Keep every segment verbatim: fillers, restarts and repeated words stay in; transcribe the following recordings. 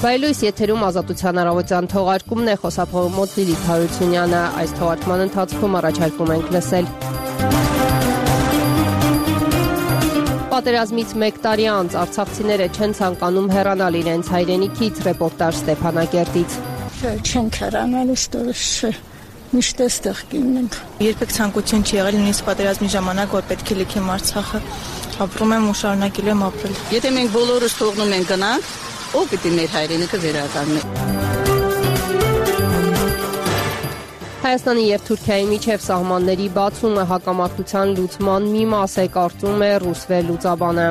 Բայլույս եթերում ազատության առավոտյան թողարկումն է, խոսափողում մոտ Լիլիթ Հարությունյանը, այս թողարկման ընթացքում առաջարկում ենք լսել։ Պատերազմից մեկ տարի անց արցախցիները չեն ցանկանում հեռանալ իրենց հայրենիքից, ռեպորտաժ Ստեփանակերտից։ Չենք հեռանալու ստորս միշտ էստեղ կինենք։ Երբեք ցանկություն չի եղել նույնիսկ պատերազմի ժամանակ, որ պետք է լքեմ Արցախը։ Ապրում եմ ու շարունակել եմ ապրել։ Եթե մենք բոլորս թողնում ենք գնանք, ով պիտի մեր հայրենիքը վերականգնի։ Հայաստանի և Թուրքիայի միջև սահմանների բացումը հակամարտության լուծման մի մաս է, կարծում է Ռուսվե լուծաբանը։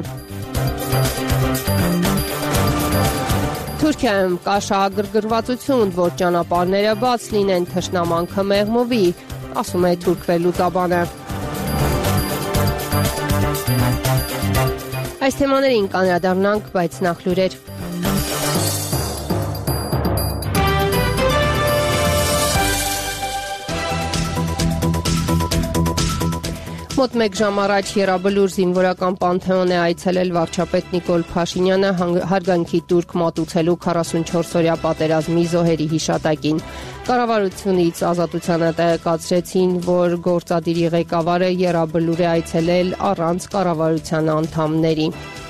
Թուրքիայում կա շահագրգռվածություն, որ ճանապարհները բաց լինեն, թշնամանքը մեղմովի, ասում է Թուրքվե լուծաբանը։ Այս թեմաներին կանրադառնանք, բայց նախ լուրեր։ Մոտ մեկ ժամ առաջ Եռաբլուր զինվորական պանթեոն է այցելել վարչապետ Նիկոլ Փաշինյանը հարգանքի տուրք մատուցելու քառասունչորս-օրյա պատերազմի զոհերի հիշատակին։ Կառավարությունից Ազատությանը տեղեկացրեցին, որ գործադիրի ղեկավարը Եռաբլուր է այցելել առանց կառավարության անդամների։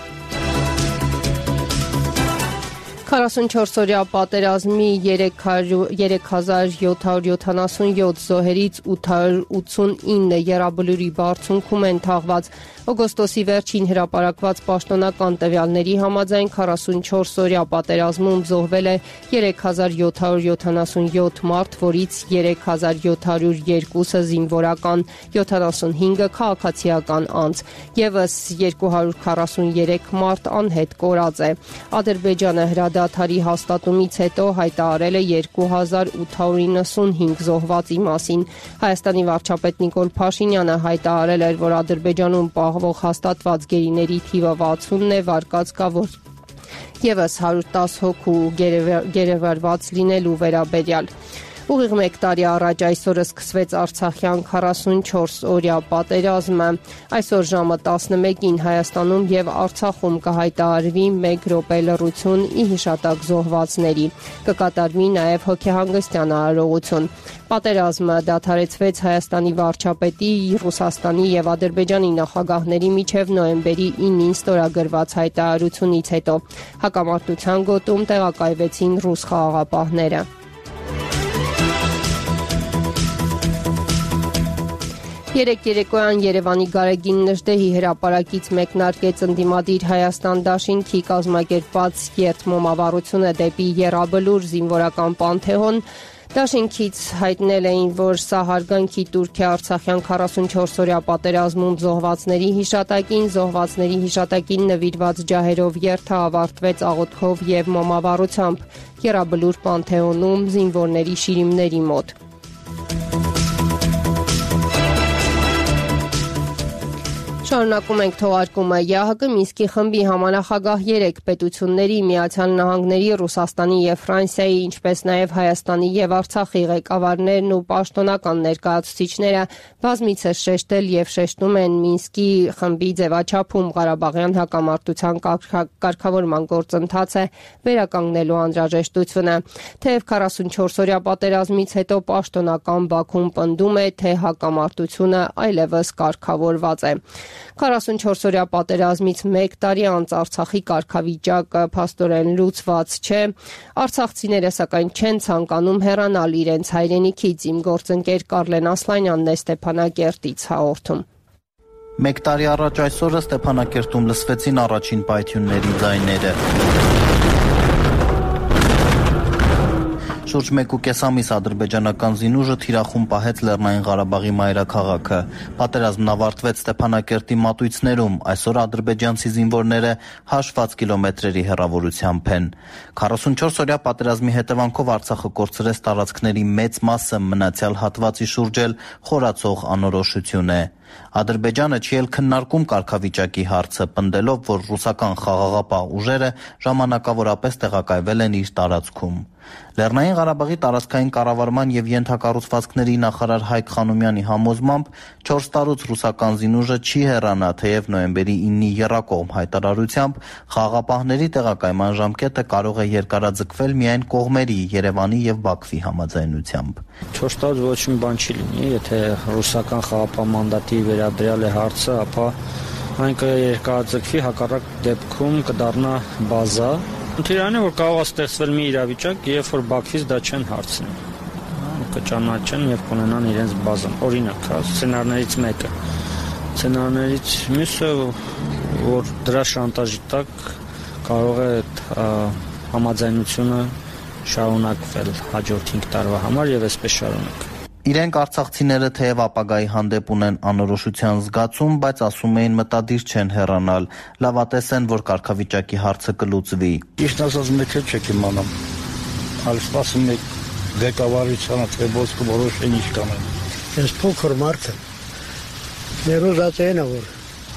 քառասունչորս-օրյա պատերազմի երեք հազար յոթ հարյուր յոթանասունյոթ զոհերից ութ հարյուր ութսունինը Եռաբլուրի բարձունքում են թաղված։ Օգոստոսի վերջին հրապարակված պաշտոնական տվյալների համաձայն քառասունչորս-օրյա պատերազմում զոհվել է երեք հազար յոթ հարյուր յոթանասունյոթ մարդ, որից երեք հազար յոթ հարյուր երկուսը զինվորական, յոթանասունհինգը քաղաքացիական անձ, ևս երկու հարյուր քառասուներեք մարդ անհետ կորած է։ Ադրբեջանը հրադադարի հաստատումից հետո հայտարարել է երկու հազար ութ հարյուր իննսունհինգ զոհվածի մասին։ Հայաստանի վարչապետ Նիկոլ Փաշինյանը հայտարարել էր, որ Ադրբեջանում պահվող հաստատված գերիների թիվը վաթսունն է, վարկած կա, որ ևս հարյուր տասը հոգու գերեվարված լինելու վերաբերյալ։ Ուղիղ մեկ տարի առաջ այսօրը սկսվեց Արցախյան քառասունչորս-օրյա պատերազմը։ Այսօր ժամը տասնմեկին Հայաստանում և Արցախում կհայտարարվի մեկ րոպե լռություն ի հիշատակ զոհվածների։ Կկատարվի նաև հոգեհանգստյան արարողություն։ Պատերազմը դադարեցվեց Հայաստանի վարչապետի, Ռուսաստանի և Ադրբեջանի նախագահների միջև նոյեմբերի ինին ստորագրված հայտարարությունից հետո։ Հակամարտության գոտում տեղակայվեցին ռուս խաղաղապահները։ Երեկ երեկոյան Երևանի Գարեգին Նժդեհի հրապարակից մեկնարկեց ընդդիմադիր Հայաստան դաշինքի կազմակերպված երթմոմավառությունը դեպի Եռաբլուր զինվորական պանթեոն։ Դաշինքից հայտնել էին, որ սա հարգանքի տուրք է Արցախյան քառասունչորս-օրյա պատերազմում զոհվածների հիշատակին, զոհվածների հիշատակին նվիրված ջահերով երթը ավարտվեց աղոթքով և մոմավառությամբ Եռաբլուր պանթեոնում զինվորների շիրիմների մոտ։ Շարունակում ենք թողարկումը։ ԵԱՀԿ Մինսկի խմբի համանախագահ երեք պետությունների՝ Միացյալ Նահանգների, Ռուսաստանի և Ֆրանսիայի, ինչպես նաև Հայաստանի և Արցախի ղեկավարներն ու պաշտոնական ներկայացուցիչները բազմիցս շեշտել և շեշտում են Մինսկի խմբի ձևաչափում Ղարաբաղյան հակամարտության կարգավորման գործընթացը վերականգնելու անհրաժեշտությունը։ Թեև քառասունչորս-օրյա պատերազմից հետո պաշտոնական Բաքուն պնդում է, թե հակամարտությունը այլևս կարգավորված է։ քառասունչորս-օրյա պատերազմից մեկ տարի անց Արցախի կարգավիճակը փաստորեն լուծված չէ։ Արցախցիները սակայն չեն ցանկանում հեռանալ իրենց հայրենիքից։ Իմ գործընկեր Կարլեն Ասլանյանն է Ստեփանակերտից հաղորդում։ Մեկ տարի առաջ այսօրը Ստեփանակերտում լսվեցին առաջին պայթյունների ձայները։ Շուրջ մեկ ու կես ամիս ադրբեջանական զինուժը թիրախում պահեց Լեռնային Ղարաբաղի մայրաքաղաքը։ Պատերազմն ավարտվեց Ստեփանակերտի մատույցներում, այսօր ադրբեջանցի զինվորները հաշված կիլոմետրերի հեռավորությամբ են։ քառասունչորս-օրյա պատերազմի հետևանքով Արցախը կորցրեց տարածքների մեծ մասը, մնացյալ հատվածի շուրջ էլ խորացող անորոշություն է։ Ադրբեջանը չի էլ քննարկում կարգավիճակի հարցը, պնդելով, որ ռուսական խաղաղապահ ուժերը ժամանակավորապես տեղակայվել են իր տարածքում։ Լեռնային Ղարաբաղի տարածքային կառավարման և ենթակառուցվածքների նախարար Հայկ Խանոմյանի համոզմամբ չորս տարուց ռուսական զինուժը չի հեռանա, թեև նոյեմբերի իննի եռակողմ հայտարարությամբ խաղաղապահների տեղակայման ժամկետը կարող է երկարաձգվել միայն կողմերի՝ Երևանի և Բաքվի համաձայնությամբ։ չորս տարուց ոչ մի բան չի լինի, եթե ռուսական խաղաղապահ մանդատի վերաբերյալ է հարցը, ապա այն կերկարաձգվի, հակառակ դեպքում կդառնա բազա։ Ընթիրանի որ կարող է ստեղծվել մի իրավիճակ, երբ որ Բաքվից դա չեն հարցնի, կճանաչեն եւ կունենան իրենց բազան։ Օրինակ, սցենարներից մեկը։ Սցենարներից մյուսը, որ դրա շանտաժի տակ կարող է համաձայնությունը շարունակվել հաջորդ հինգ տարվա համար եւ այսպես շարունակ։ Իրենք արցախցիները թեև ապագայի հանդեպ ունեն անորոշության զգացում, բայց ասում էին մտադիր չեն հեռանալ, լավատես են, որ կարգավիճակի հարցը կլուծվի։ Ճիշտ ասած մեկ էլ չեք իմանամ, այլ սպասում եք ղեկավարությանը, թե ոսկը որոշեն ինչ կանեն։ Ես փոքր մարդ եմ, ներուզած են, որ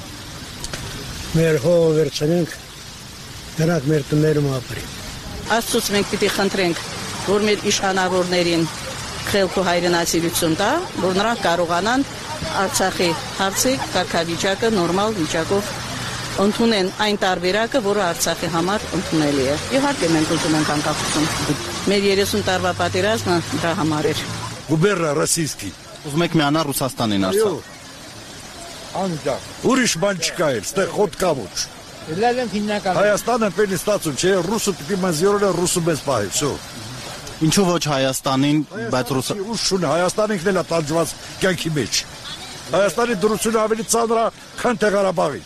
մեր հողը վերցնենք, նրանք մեր տներում ապրեն։ Աստծուց մենք պիտի խնդրենք, որ մեր իշխանավորներին խելք ու հայրենասիրություն տա, որ նրանք կարողանան Արցախի հարցի կարգավիճակը նորմալ վիճակով ընդունեն այն տարբերակը, որը Արցախի համար ընդունելի է։ Իհարկե մենք ուզում ենք անկախություն։ Մեր երեսուն տարվա պատերազմը դրա համար էր։ Գուբերնա ռոսիյսկի։ Ուզում եք միանալ Ռուսաստանին Արցախ։ Անդա։ Ուրիշ բան չկա, ստեղ խոտ կամուչ։ Հայաստանը պետք է ստացու, չէ, ռուսը պիտի մեզ յորը ռուսը մեզ պահի, շո։ Ինչու ոչ Հայաստանին, բայց Ռուսը ուժ չունի, Հայաստանը ինքն էլ է տանջված կյանքի մեջ։ Հայաստանի դրությունը ավելի ծանր է, քան թե Ղարաբաղի։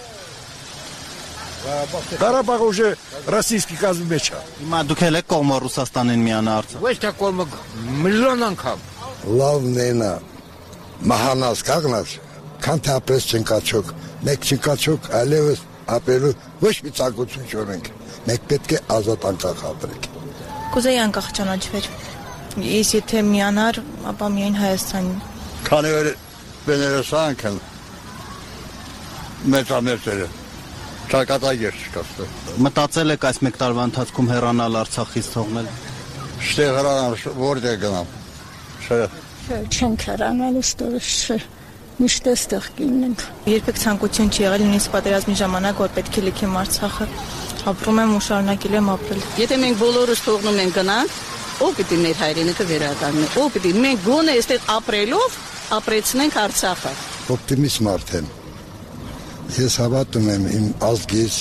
Ղարաբաղը ուժը ռոսիյսկի կազմի մեջ է։ Հիմա դուք էլ եք կողմը Ռուսաստանին միանա Արցախ։ Ոչ թե կողմը միլիոն անգամ։ Լավն է նա մահանաս կաղնաս, քան թե ապրես չնկաչոք, մեկ չնկաչոք այլևս ապրելու ոչ մի ցանկություն չունենք։ Մենք պետք է ազատ անկախ ապրենք։ Կուզեի անկախ ճանաչվեր։ Ես եթե միանար, ապա միայն Հայաստանին։ Քանի որ բեներոսանք են մեծամերձերը, ճակատագեր չկաստը։ Մտածել եք այս մեկ տարվա ընթացքում հեռանալ Արցախից թողնել։ Շտեղ հեռանալ, որտեղ գնամ։ Չէ։ Չենք հեռանալու ստորս չէ։ Միշտ էստեղ կինենք։ Երբեք ցանկություն չի եղել նույնիսկ պատերազմի ժամանակ, որ պետք է լքեմ Արցախը։ Ապրում եմ ու շարունակել եմ ապրել։ Եթե մենք բոլորս թողնում ենք գնանք, ով պիտի մեր հայրենիքը վերականգնի։ Ով պիտի մենք գոնե այստեղ ապրելով ապրեցնենք Արցախը։ Օպտիմիստ մարդ եմ։ Ես հավատում եմ իմ ազգից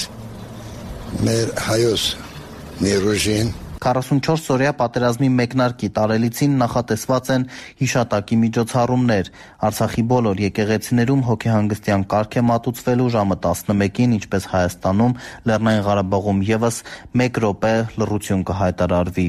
մեր հայոց ներուժին։ քառասունչորս օրյա պատերազմի մեկնարկի տարելիցին նախատեսված են հիշատակի միջոցառումներ։ Արցախի բոլոր եկեղեցիներում հոգեհանգստյան կարգ է մատուցվելու ժամը տասնմեկին, ինչպես Հայաստանում, Լեռնային Ղարաբաղում ևս մեկ րոպե լռություն կհայտարարվի։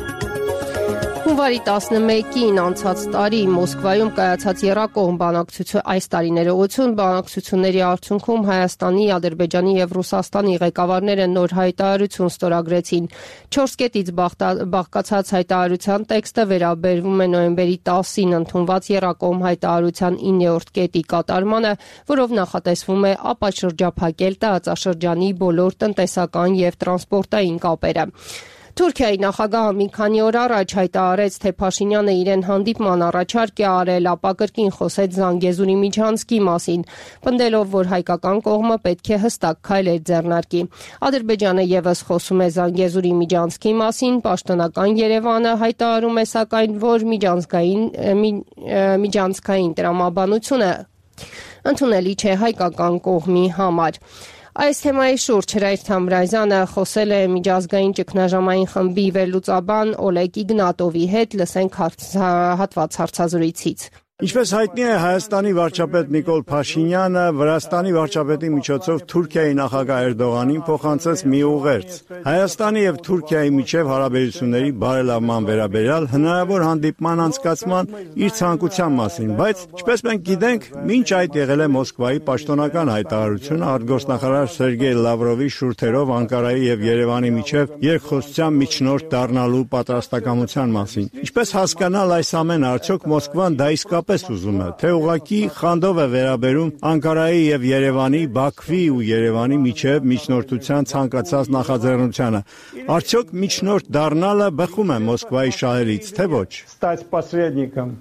Հունվարի տասնմեկին անցած տարի Մոսկվայում կայացած եռակողմ բանակցություն այս տարի ներողություն բանակցությունների արդյունքում Հայաստանի, Ադրբեջանի և Ռուսաստանի ղեկավարները նոր հայտարարություն ստորագրեցին։ Չորս կետից բաղկացած հայտարարության տեքստը վերաբերվում է նոյեմբերի տասին ընդունված եռակողմ հայտարարության իններորդ կետի կատարմանը, որով նախատեսվում է ապաշրջափակել տարածաշրջանի բոլոր տնտեսական և տրանսպորտային կապերը։ Թուրքիայի նախագահը մի քանի օր առաջ հայտարարեց, թե Փաշինյանը իրեն հանդիպման առաջարկ է արել, ապա կրկին խոսեց Զանգեզուրի միջանցքի մասին, պնդելով, որ հայկական կողմը պետք է հստակ քայլեր ձեռնարկի։ Ադրբեջանը ևս խոսում է Զանգեզուրի միջանցքի մասին, պաշտոնական Երևանը հայտարարում է սակայն, որ միջանցքային միջանցքային տրամաբանությունը ընդունելի չէ հայկական կողմի համար։ Այս թեմայի շուրջ Հրայր Թամրազյանը խոսել է միջազգային ճգնաժամային խմբի վերլուծաբան Օլեգ Իգնատովի հետ, լսենք հատված հարցազրույցից։ Ինչպես հայտնի է, Հայաստանի վարչապետ Նիկոլ Փաշինյանը Վրաստանի վարչապետի միջոցով Թուրքիայի նախագահ Էրդողանին փոխանցեց մի ուղերձ։ Հայաստանի եւ Թուրքիայի միջև հարաբերությունների բարելավման վերաբերյալ հնարավոր հանդիպման անցկացման իր ցանկության մասին, բայց ինչպես մենք գիտենք, մինչ այդ եղել է Մոսկվայի պաշտոնական հայտարարությունը արտգործնախարար Սերգեյ Լավրովի շուրթերով Անկարայի եւ Երևանի միջև երկխոսության միջնորդ դառնալու պատրաստակամության մասին։ Ինչպես հասկանալ այս ամեն արդյոք Մոսկվան դա իսկապես իրապես ուզում է, թե ուղղակի խանդով է վերաբերում Անկարայի եւ Երևանի, Բաքվի ու Երևանի միջև միջնորդության ցանկացած նախաձեռնությանը։ Արդյոք միջնորդ դառնալը բխում է Մոսկվայի շահերից, թե ոչ։ Стать посредником.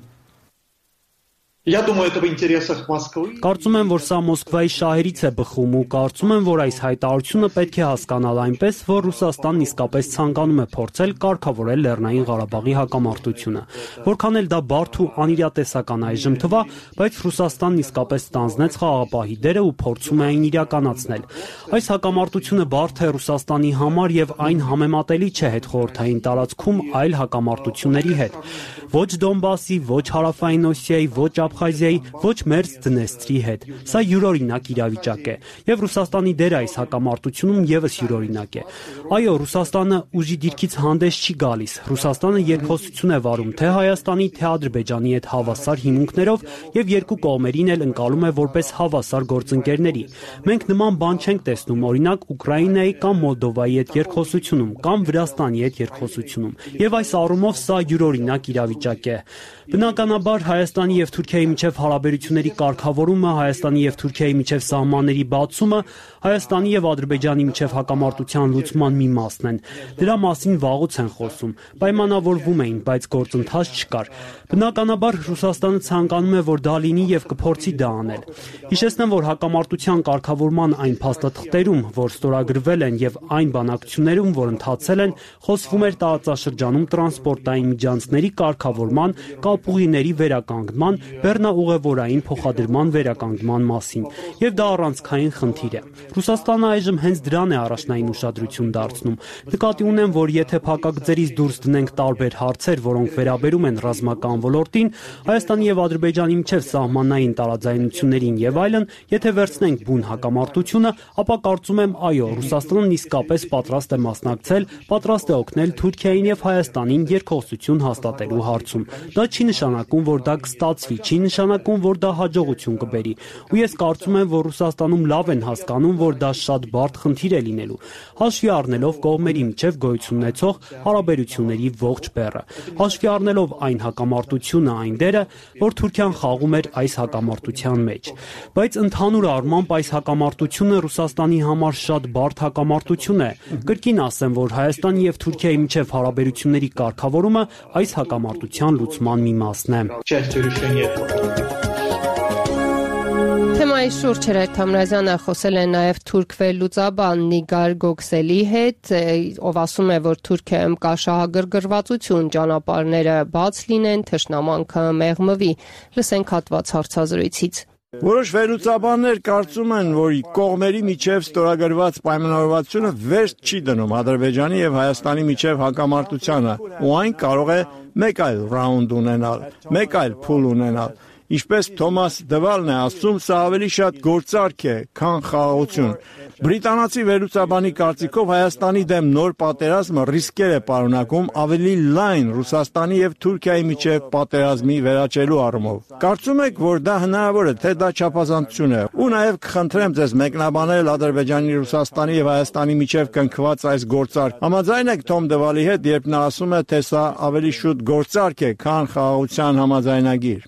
Я думаю, это в интересах Москвы. Կարծում եմ, որ սա Մոսկվայի շահերից է բխում ու կարծում եմ, որ այս հայտարարությունը պետք է հասկանալ այնպես, որ Ռուսաստանն իսկապես ցանկանում է փորձել կարգավորել Լեռնային Ղարաբաղի հակամարտությունը։ Որքան էլ դա բարդ ու անիրատեսական այժմ թվա, բայց Ռուսաստանն իսկապես ստանձնեց խաղաղապահի դերը ու փորձում է այն իրականացնել։ Այս հակամարտությունը բարդ է Ռուսաստանի համար եւ այն համեմատելի չէ հետխորհրդային տարածքում այլ հակամարտությունների հետ։ Ոչ Դոնբասի, ոչ Հարավային Օսիայի, ոչ Աբխազիայի, ոչ Մերձ Դնեստրի հետ։ Սա յուրօրինակ իրավիճակ է, եւ Ռուսաստանի դերը այս հակամարտությունում եւս յուրօրինակ է։ Այո, Ռուսաստանը ուժի դիրքից հանդես չի գալիս։ Ռուսաստանը երկխոսություն է վարում թե Հայաստանի, թե Ադրբեջանի հետ հավասար հիմունքներով եւ երկու կողմերին էլ ընկալում է որպես հավասար գործընկերների։ Մենք նման բան չենք տեսնում օրինակ Ուկրաինայի կամ Մոլդովայի հետ երկխոսությունում կամ Վրաստանի հետ երկխոսությունում։ Եվ այս առումով սա յուրօրինակ իրավիճակ է։ Բնականաբար Հայաստանի եւ Թուրքիայի միջև հարաբերությունների կարգավորումը, Հայաստանի եւ Թուրքիայի միջև սահմանների բացումը Հայաստանի եւ Ադրբեջանի միջև հակամարտության լուծման մի մասն են։ Դրա մասին վաղուց են խոսում, պայմանավորվում էին, բայց գործընթաց չկար։ Բնականաբար Ռուսաստանը ցանկանում է, որ դա լինի եւ կփորձի դա անել։ Հիշեցնեմ, որ հակամարտության կարգավորման այն փաստաթղթերում, որ ստորագրվել են եւ այն բանակցություններում, որ ընթացել են, խոսվում էր տարածաշրջանում տրանսպորտային միջանցքների կարգավորման, կապուղիների վերականգնման, բեռնաուղևորային փոխադրման վերականգնման մասին, եւ դա առանցքային խնդիր է։ Ռուսաստանը այժմ հենց դրան է առաջնային ուշադրություն դարձնում։ Նկատի ունեմ, որ եթե փակագծերից դուրս դնենք տարբեր հարցեր, որոնք վերաբերում են ռազմական ոլորտին, Հայաստանի եւ Ադրբեջանի միջև սահմանային տարաձայնություններին եւ այլն, եթե վերցնենք բուն հակամարտությունը, ապա կարծում եմ, այո, Ռուսաստանն իսկապես պատրաստ է մասնակցել, պատրաստ է օգնել Թուրքիային եւ Հայաստանին երկխոսություն հաստատելու հարցում։ Դա չի նշանակում, որ դա կստացվի, չի նշանակում, որ դա հաջողություն կբերի։ Ու ես կարծում եմ, որ Ռուսաստանում լավ են հասկանում, որ դա շատ բարդ խնդիր է լինելու, հաշվի առնելով կողմերի միջև գոյություն ունեցող հարաբերությունների ողջ բեռը, հաշվի առնելով այն հակամարտությունը, այն դերը, որ Թուրքիան խաղում էր այս հակամարտության մեջ։ Բայց ընդհանուր առմամբ այս հակամարտությունը Ռուսաստանի համար շատ բարդ հակամարտություն է։ Կրկին ասեմ, որ Հայաստանի եւ Թուրքիայի միջև հարաբերությունների կարգավորումը այս հակամարտության լուծման մի մասն է։ Թեմայի շուրջ Հրայր Թամրազյանը խոսել է նաև թուրք վերլուծաբան Նիգար Գոքսելի հետ, ով ասում է, որ Թուրքիայում կա շահագրգռվածություն, ճանապարհները բաց լինեն, թշնամանքը մեղմվի։ Լսենք հատված հարցազրույցից։ Որոշ վերլուծաբաններ կարծում են, որ կողմերի միջև ստորագրված պայմանավորվածությունը վերջ չի դնում Ադրբեջանի եւ Հայաստանի միջև հակամարտությանը, ու այն կարող է մեկ այլ ռաունդ ունենալ, մեկ այլ փուլ ունենալ։ Ինչպես Թոմաս Դվալն է ասում, սա ավելի շատ գործարք է, քան խաղաղություն։ Բրիտանացի վերլուծաբանի կարծիքով Հայաստանի դեմ նոր պատերազմը ռիսկեր է պարունակում ավելի լայն Ռուսաստանի եւ Թուրքիայի միջև պատերազմի վերաճելու առումով։ Կարծում եք, որ դա հնարավոր է, թե դա չափազանցություն է։ Ու նաեւ կխնդրեմ ձեզ մեկնաբանել Ադրբեջանի, Ռուսաստանի եւ Հայաստանի միջև կնքված այս գործարք։ Համաձայն եք Թոմ Դվալի հետ, երբ նա ասում է, թե սա ավելի շուտ գործարք է, քան խաղաղության համաձայնագիր։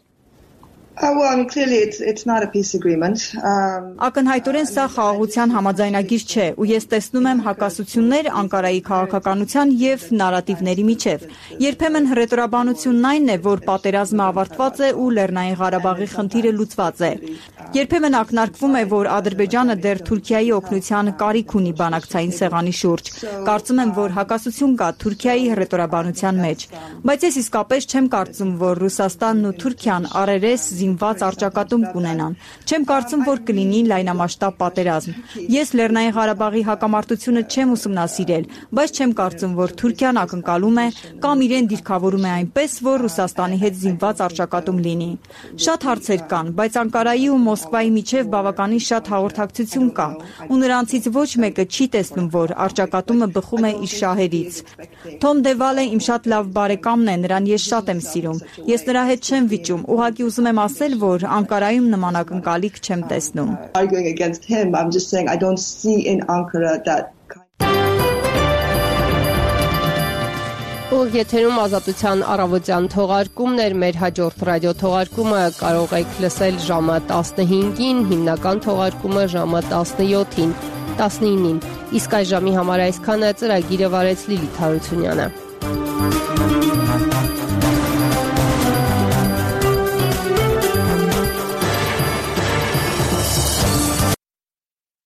Uh, well, I mean, clearly it's, it's not a peace agreement. Um... Ակնհայտորեն սա խաղաղության համաձայնագիր չէ, ու ես տեսնում եմ հակասություններ Անկարայի քաղաքականության եւ նարատիվների միջև։ Երբեմն հռետորաբանությունն այն է, որ պատերազմը ավարտված է ու Լեռնային Ղարաբաղի խնդիրը լուծված է։ Երբեմն ակնարկվում է, որ Ադրբեջանը դեռ Թուրքիայի օգնության կարիք ունի բանակցային սեղանի շուրջ։ Կարծում եմ, որ հակասություն կա Թուրքիայի հռետորաբանության մեջ, բայց ես իսկապես չեմ կարծում, որ Ռուսաստանն ու Թուրքիան առերես զինված առճակատում կունենան։ Չեմ կարծում, որ կլինի լայնամասշտաբ պատերազմ։ Ես Լեռնային Ղարաբաղի հակամարտությունը չեմ ուսումնասիրել, բայց չեմ կարծում, որ Թուրքիան ակնկալում է կամ իրեն դիրքավորում է այնպես, որ Ռուսաստանի հետ զինված առճակատում լինի։ Շատ հարցեր կան, բայց Անկարայի ու Մոսկվայի միջև բավականին շատ հաղորդակցություն կա, ու նրանցից ոչ մեկը չի տեսնում, որ առճակատումը բխում է իր շահերից։ Թոմ Դևալը իմ շատ լավ բարեկամն է, նրան ես շատ եմ սիրում։ Ես նրա հետ չեմ վիճում, ուղղակի ուզում եմ ասել, որ Անկարայում նման ակնկալիք չեմ տեսնում։ Arguing against him, I'm just saying I don't see in Ankara that Ուղիղ եթերում Ազատության առավոտյան թողարկումներ, մեր հաջորդ ռադիո թողարկումը կարող եք լսել ժամը տասնհինգին, հիմնական թողարկումը ժամը տասնյոթին, տասնինին։ Իսկ այս ժամի համար այսքանը, ծրագիրը վարեց Լիլիթ Հարությունյանը։